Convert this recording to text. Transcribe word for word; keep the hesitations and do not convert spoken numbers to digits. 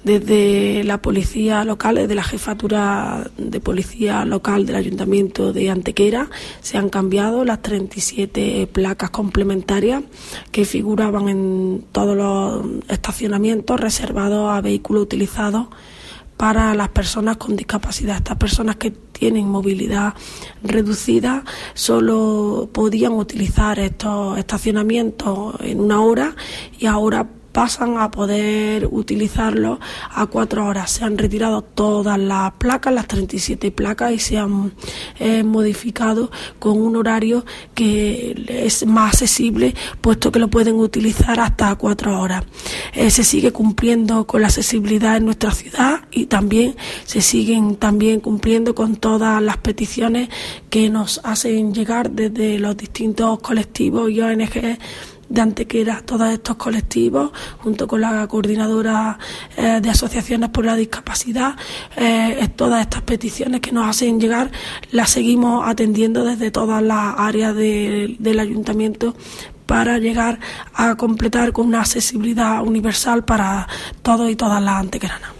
Desde la policía local, desde la jefatura de policía local del Ayuntamiento de Antequera, se han cambiado las treinta y siete placas complementarias que figuraban en todos los estacionamientos reservados a vehículos utilizados para las personas con discapacidad. Estas personas que tienen movilidad reducida solo podían utilizar estos estacionamientos en una hora y ahora pasan a poder utilizarlos a cuatro horas. Se han retirado todas las placas, las treinta y siete placas, y se han eh, modificado con un horario que es más accesible, puesto que lo pueden utilizar hasta cuatro horas. Eh, se sigue cumpliendo con la accesibilidad en nuestra ciudad y también se siguen también cumpliendo con todas las peticiones que nos hacen llegar desde los distintos colectivos y O N G de Antequera. Todos estos colectivos, junto con la coordinadora eh, de asociaciones por la discapacidad, eh, todas estas peticiones que nos hacen llegar las seguimos atendiendo desde todas las áreas de, del ayuntamiento para llegar a completar con una accesibilidad universal para todos y todas las antequeranas.